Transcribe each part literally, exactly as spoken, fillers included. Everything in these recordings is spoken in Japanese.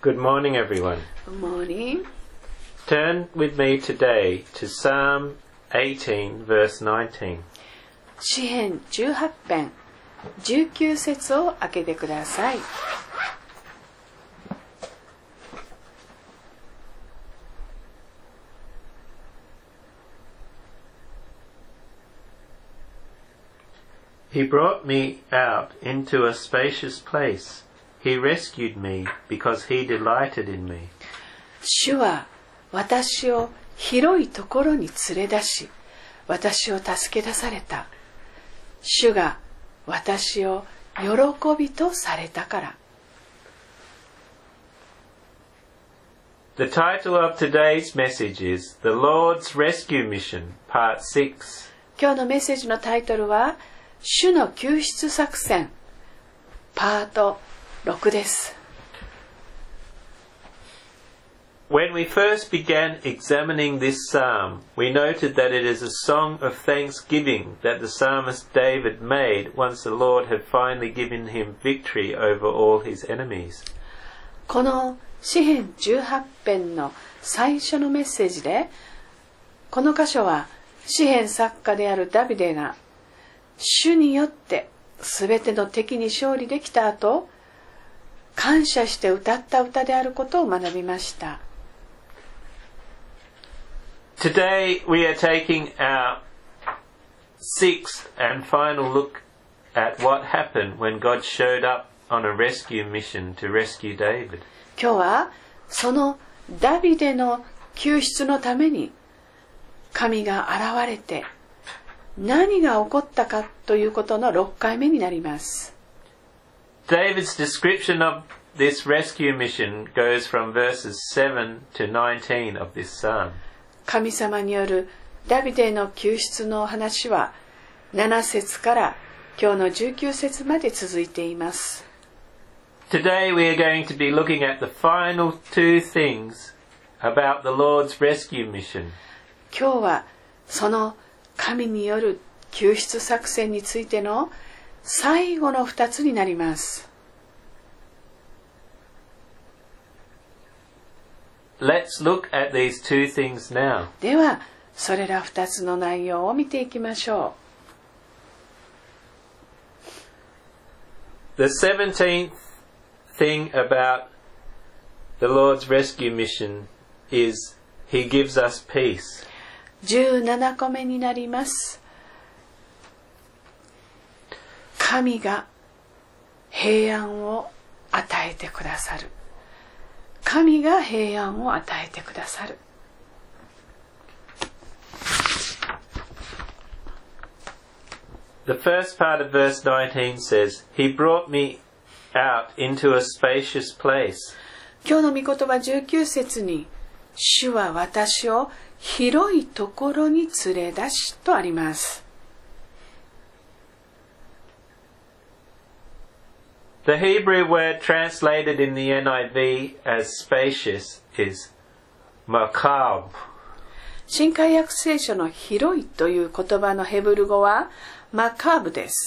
Good morning, everyone. Good morning. Turn with me today to Psalm eighteen, verse nineteen. 詩編じゅうはち編じゅうきゅう節を開けてください。 He brought me out into a spacious place. He rescued me because he delighted in me. 主は私を広いところに連れ出し、私を助け出された。主が私を喜びとされたから。 The title of today's message is The Lord's Rescue Mission, Part six. 今日のメッセージのタイトルは、主の救出作戦、パートろくです。 When we first began examining this psalm, we noted that it is a song of thanksgiving that the psalmist David made once the Lord had finally given him victory over all his enemies. この詩編じゅうはち編の最初のメッセージで、この箇所は詩編作家であるダビデが主によってすべての敵に勝利できた後、感謝して歌った歌であることを学びました。 Today we are taking our sixth and final look at what happened when God showed up on a rescue mission to rescue David. 今日はそのダビデの救出のために神が現れて何が起こったかということのろっかいめになります。 David's description of this rescue mission goes from verses seven to nineteen of this psalm. 神様によるダビデの救出の話はなな節から今日のじゅうきゅう節まで続いています。 Today we are going to be looking at the final two things about the Lord's rescue mission. 今日はその神による救出作戦についての最後のふたつになります。 Let's look at these two things now. では、それらふたつの内容を見ていきましょ The seventeenth thing about the Lord's rescue mission is He gives us peace. う。じゅうななこめになります。神が平安を与えてくださる。神が平安を与えてくださる。 The first part of verse nineteen says, He brought me out into a spacious place. 今日の御言葉じゅうきゅう節に、主は私を広いところに連れ出しとあります。 The Hebrew word translated in the N I V as spacious is makab. 新海訳聖書の広いという言葉のヘブル語はマカーブです。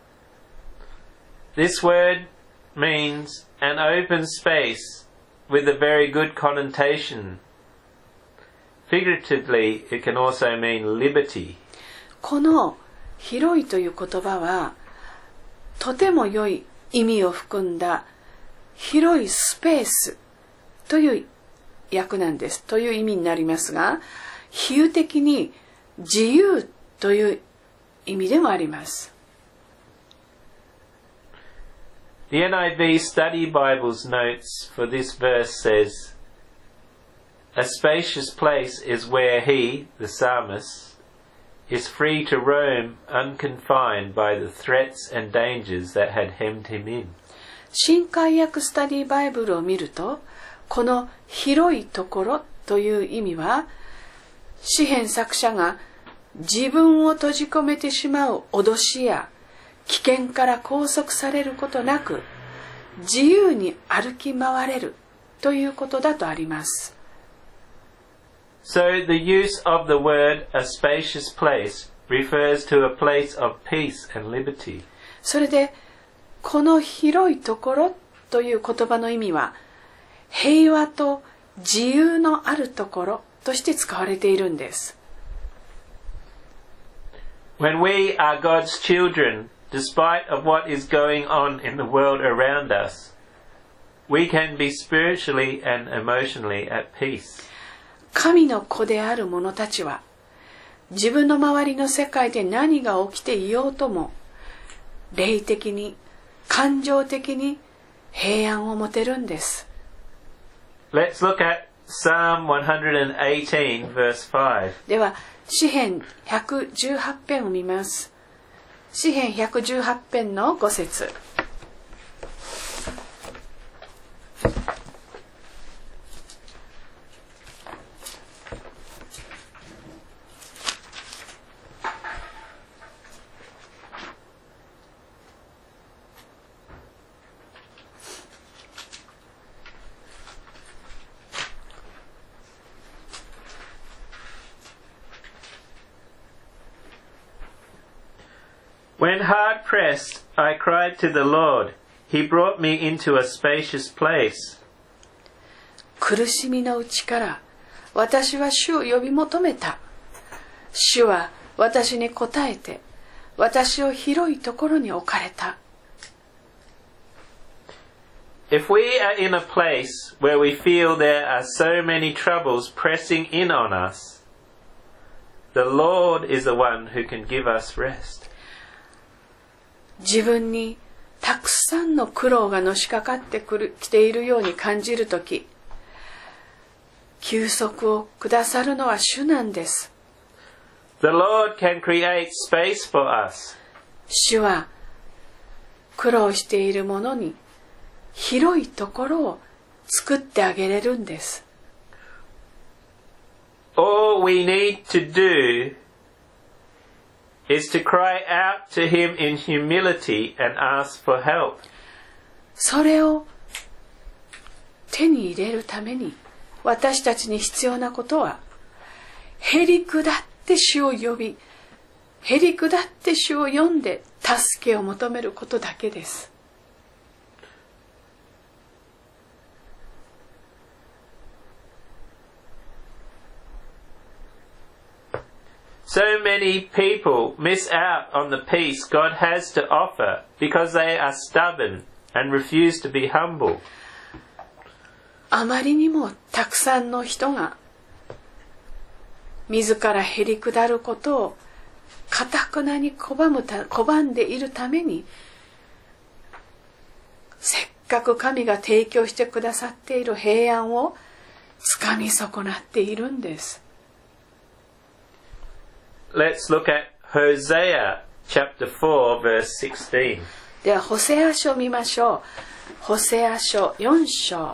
This word means an open space with a very good connotation. Figuratively, it can also mean liberty. この広いという言葉はとても良い意味を含んだ広いスペースという訳なんです。という意味になりますが、比喩的に自由という意味でもあります。 The N I V Study Bible's notes for this verse says, A spacious place is where he, the psalmist, is free to roam unconfined by the threats and dangers that had hemmed him in. 新海訳スタディバイブルを見ると、この広いところという意味は、詩編作者が自分を閉じ込めてしまう脅しや危険から拘束されることなく、自由に歩き回れるということだとあります。 So the use of the word a spacious place refers to a place of peace and liberty. それでこの広いところという言葉の意味は平和と自由のあるところとして使われているんです。 When we are God's children, despite of what is going on in the world around us, we can be spiritually and emotionally at peace. 神の子である者たちは、自分の周りの世界で何が起きていようとも、霊的に、感情的に平安を持てるんです。 Let's look at Psalm one eighteen, verse five. では、詩編ひゃくじゅうはち編を見ます。詩編ひゃくじゅうはち編のご節。 When hard pressed, I cried to the Lord. He brought me into a spacious place. 苦しみのうちから私は主を呼び求めた。主は私に答えて、私を広いところに置かれた。 If we are in a place where we feel there are so many troubles pressing in on us, the Lord is the one who can give us rest. 自分にたくさんの苦労がのしかかってくるきているように感じるとき、休息をくださるのは主なんです。 The Lord can create space for us. 主は苦労している者に広いところを作ってあげれるんです。 All we need to do is to cry out to him in humility and ask for help. それを手に入れるために私たちに必要なことは、へりくだって主を呼び、へりくだって主を呼んで助けを求めることだけです。 So many people miss out on the peace God has to offer because they are stubborn and refuse to be humble. あまりにもたくさんの人が自らへりくだることを頑なに拒むた拒んでいるために、せっかく神が提供してくださっている平安をつかみ損なっているんです。 Let's look at Hosea chapter four verse sixteen. ではホセア書を見ましょう。ホセア書よん章。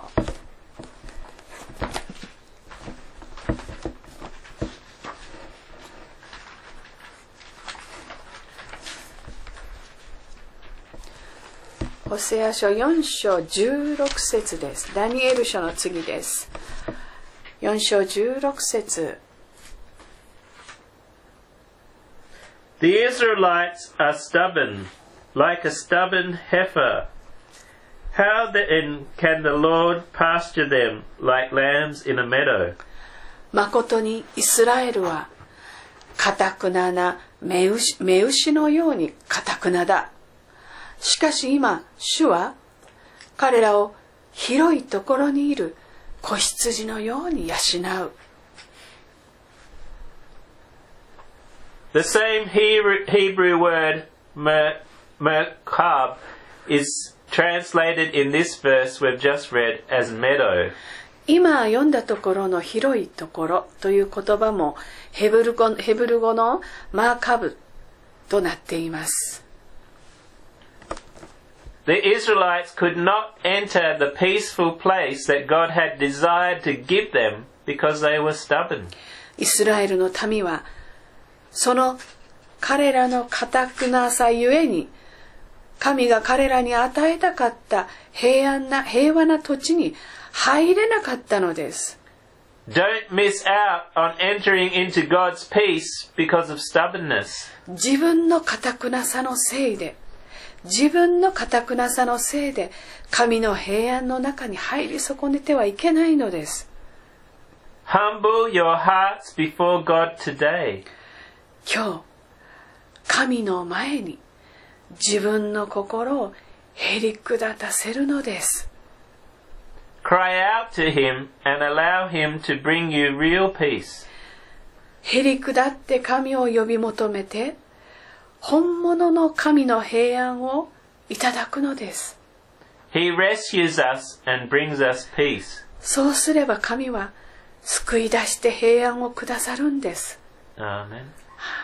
ホセア書よん章じゅうろく節です。ダニエル書の次です。よん章じゅうろく節。 The Israelites are stubborn, like a stubborn heifer. How then can the Lord pasture them like lambs in a meadow? まことにイスラエルは堅くなな目牛、目牛のように堅くなだ。しかし今、主は彼らを広いところにいる子羊のように養う。 The same Hebrew word merkab is translated in this verse we've just read as meadow. 今読んだところの広いところという言葉もヘブル語、ヘブル語のマーカブとなっています。 The Israelites could not enter the peaceful place that God had desired to give them because they were stubborn. イスラエルの民はその彼らの堅くなさゆえに、神が彼らに与えたかった平安な平和な土地に入れなかったのです。 Don't miss out on entering into God's peace because of stubbornness. 自分の堅くなさのせいで、 自分の堅くなさのせいで神の平安の中に入り損ねてはいけないのです。 Humble your hearts before God today. 今日、神の前に自分の心をへりくだたせるのです。 Cry out to Him and allow Him to bring you real peace. へりくだって神を呼び求めて、本物の神の平安をいただくのです。 He rescues us and brings us peace. そうすれば神は救い出して平安をくださるんです。 Amen. アーメン。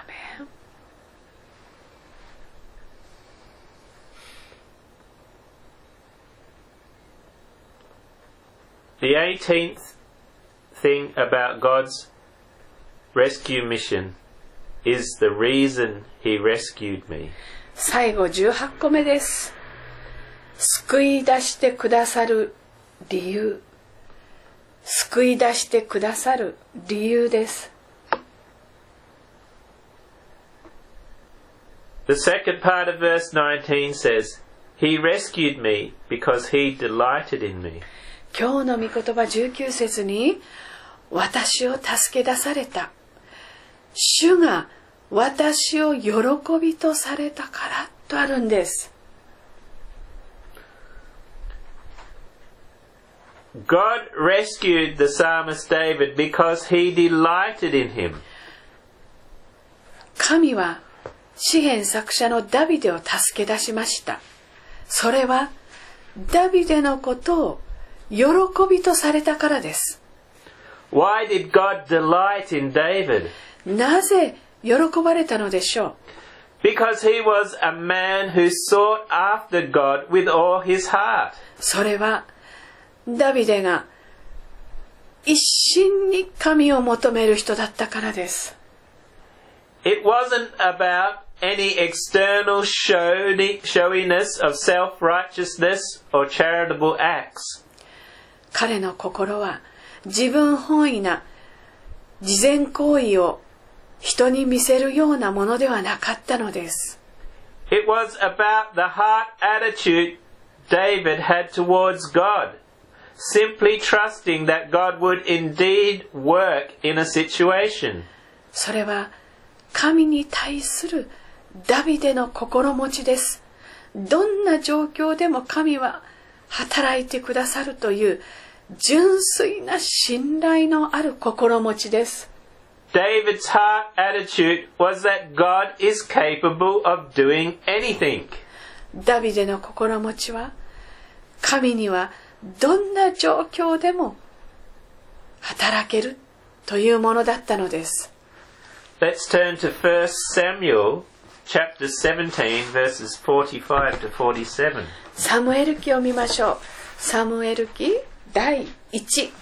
The eighteenth thing about God's rescue mission is the reason He rescued me. 最後じゅうはち個目です。救い出してくださる理由。救い出してくださる理由です。 The second part of verse nineteen says, He rescued me because He delighted in me. 今日の御言葉じゅうきゅう節に、私を助け出された。主が私を喜びとされたからとあるんです。 God rescued the psalmist David because He delighted in him. 神は詩編作者のダビデを助け出しました。それはダビデのことを喜びとされたからです。 Why did God delight in David? なぜ喜ばれたのでしょう Because he was a man who sought after God with all his heart. それはダビデが一心に神を求める人だったからです。 It wasn't about any external showiness of self-righteousness or charitable acts. 彼の心は自分本位な慈善行為を人に見せるようなものではなかったのです。 It was about the heart attitude David had towards God, simply trusting that God would indeed work in a situation. それは神に対するダビデの心持ちです。どんな状況でも神は働いてくださるという純粋な信頼のある心持ちです。 David's heart attitude was that God is capable of doing anything. ダビデの心持ちは、神にはどんな状況でも働けるというものだったのです。 Let's turn to First Samuel chapter seventeen verses forty-five to forty-seven. サムエル記を見ましょう。サムエル記だいいち、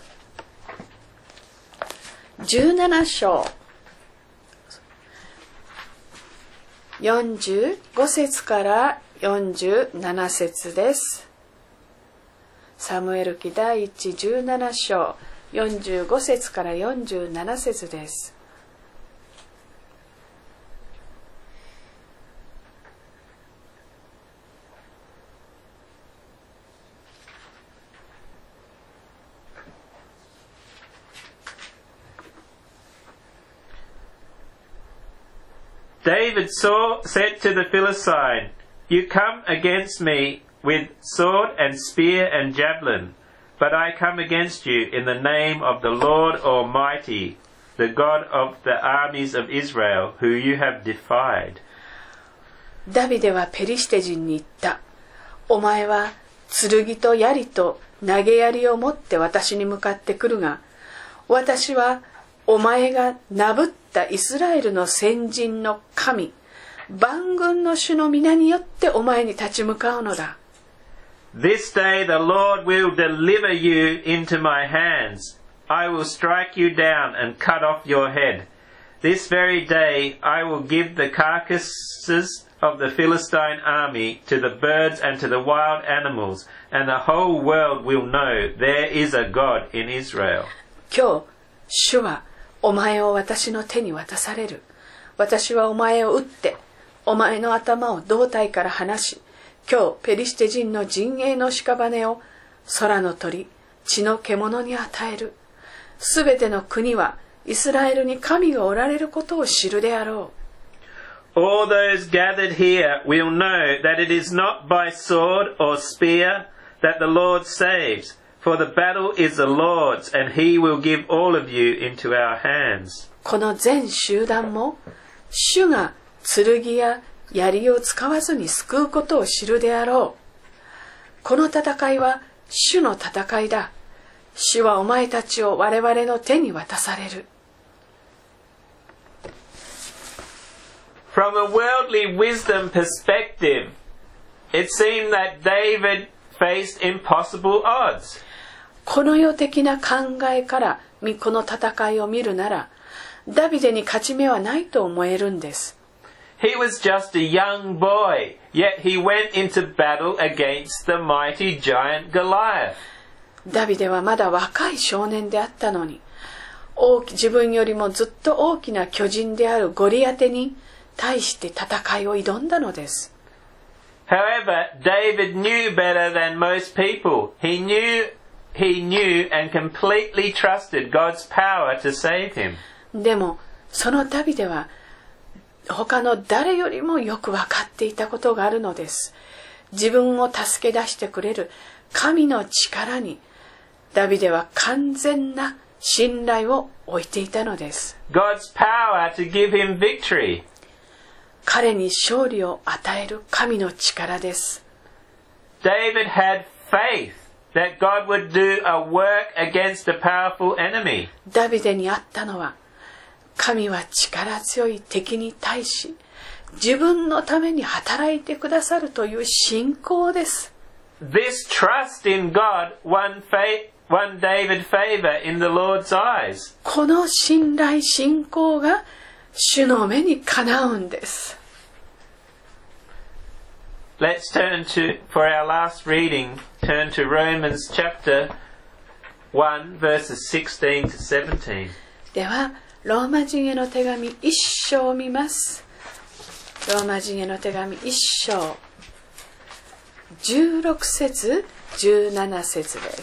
じゅうなな章よんじゅうご節からよんじゅうなな節です。サムエル記だいいち、じゅうなな章よんじゅうご節からよんじゅうなな節です。 David saw, said to the Philistine, You come against me with sword and spear and javelin, but I come against you in the name of the Lord Almighty, the God of the armies of Israel, who you have defied. ダビデはペリシテ人に言った。お前は剣と槍と投げ槍を持って私に向かってくるが、私はお前がなぶったイスラエルの先人の神、万軍の主の皆によってお前に立ち向かうのだ。 This day the Lord will deliver you into my hands. I will strike you down and cut off your head. This very day I will give the carcasses of the Philistine army to the birds and to the wild animals, and the whole world will know there is a God in Israel. 今日、主はお前を私の手に渡される。私はお前を撃ってお前の頭を胴体から離し、今日ペリシテ人の陣営の屍を空の鳥、地の獣に与える。すべての国はイスラエルに神がおられることを知るであろう。All those gathered here will know that it is not by sword or spear that the Lord saves, for the battle is the Lord's, and He will give all of you into our hands. この全集団も、主が剣や槍を使わずに救うことを知るであろう。この戦いは主の戦いだ。主はお前たちを我々の手に渡される。 From a worldly wisdom perspective, it seemed that David faced impossible odds. この世的な考えからこの戦いを見るなら、ダビデに勝ち目はないと思えるんです。 He was just a young boy, yet he went into battle against the mighty giant Goliath. ダビデはまだ若い少年であったのに、大き自分よりもずっと大きな巨人であるゴリアテに対して戦いを挑んだのです。 However, David knew better than most people. He knew, he knew and completely trusted God's power to save him. でも、そのダビデは他の誰よりもよく分かっていたことがあるのです。自分を助け出してくれる神の力にダビデは完全な信頼を置いていたのです。 God's power to give him victory. 彼に勝利を与える神の力です。 David had faith that God would do a work against a powerful enemy. ダビデにあったのは、神は力強い敵に対し、自分のために働いてくださるという信仰です。 This trust in God won, fa- won David favor in the Lord's eyes. この信頼信仰が主の目にかなうんです。 Let's turn to, for our last reading, turn to Romans chapter one, verses sixteen to seventeen. では、ローマ人への手紙一章を見ます。ローマ人への手紙一章、じゅうろく節、じゅうなな節です。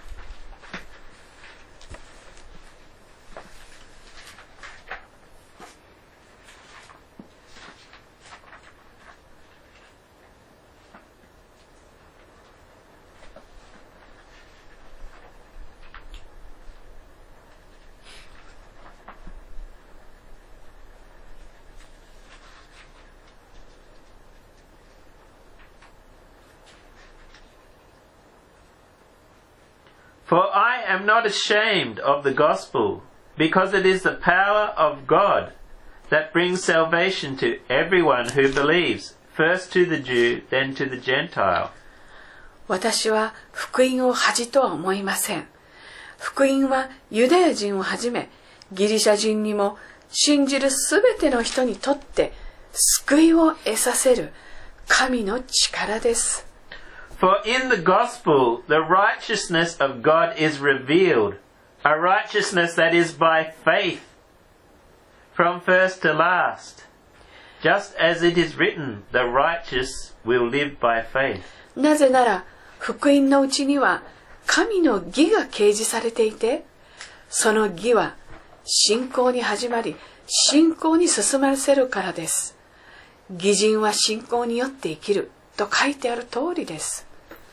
For I am not ashamed of the gospel, because it is the power of God that brings salvation to everyone who believes, first to the Jew, then to the Gentile. 私は福音を恥とは思いません。福音はユダヤ人をはじめ、ギリシャ人にも信じるすべての人にとって救いを得させる神の力です。 For in the gospel, the righteousness of God is revealed, a righteousness that is by faith, from first to last. Just as it is written, the righteous will live by faith. なぜなら、福音のうちには神の義が掲示されていて、その義は信仰に始まり、信仰に進ませるからです。義人は信仰によって生きると書いてある通りです。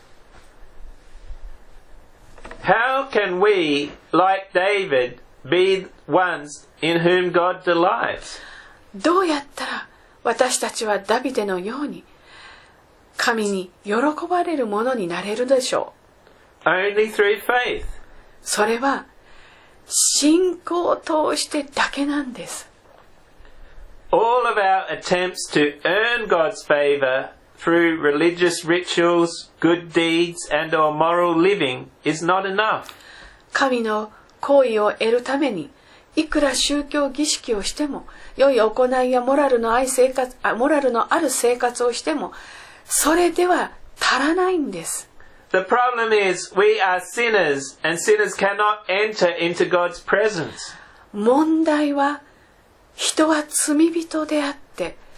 How can we, like David, be ones in whom God delights? どうやったら私たちはダビデのように神に喜ばれるものになれるでしょう。Only through faith. それは信仰を通してだけなんです。 All of our attempts to earn God's favor through religious rituals, good deeds, and or moral living is not enough. 神の行為を得るためにいくら宗教儀式をしても、良い行いやモラルのあい生活、モラルのある生活をしても、それでは足らないんです。 The problem is we are sinners and sinners cannot enter into God's presence. 問題は人は罪人であって、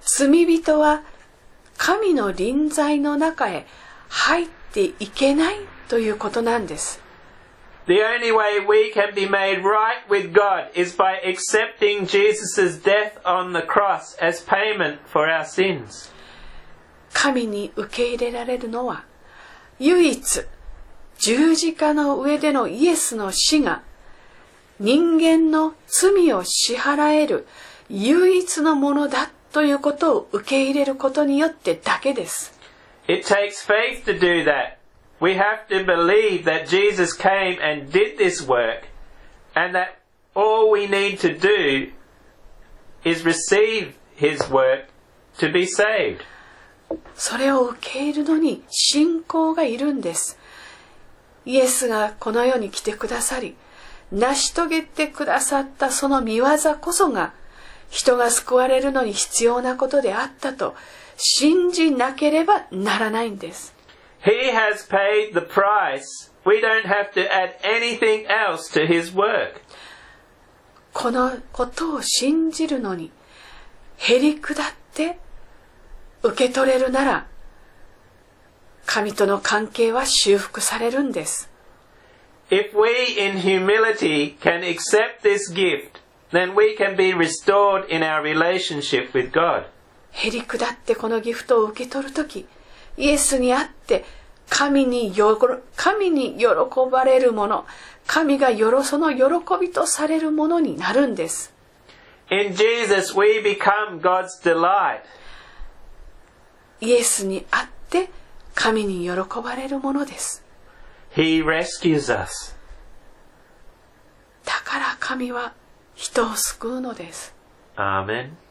罪人は神の臨在の中へ入っていけないということなんです。 The only way we can be made right with God is by accepting Jesus' death on the cross as payment for our sins. 神に受け入れられるのは、唯一十字架の上でのイエスの死が人間の罪を支払える唯一のものだということを受け入れることによってだけです。 It takes faith to do that. We have to believe that Jesus came and did this work, and that all we need to do is receive His work to be saved. それを受け入れるのに信仰がいるんです。イエスがこの世に来てくださり、成し遂げてくださったその御業こそが人が救われるのに必要なことであったと信じなければならないんです。 He has paid the price. We don't have to add anything else to His work. このことを信じるのにへりくだって受け取れるなら、神との関係は修復されるんです。 If we in humility can accept this gift, then we can be restored in our relationship with God. へりくだってこのギフトを受け取るとき、イエスにあって神によ神に喜ばれるもの、神がよろその喜びとされるものになるんです。 In Jesus we become God's delight. イエスにあって神に喜ばれるものです。 He rescues us. だから神は人を救うのです。 Amen.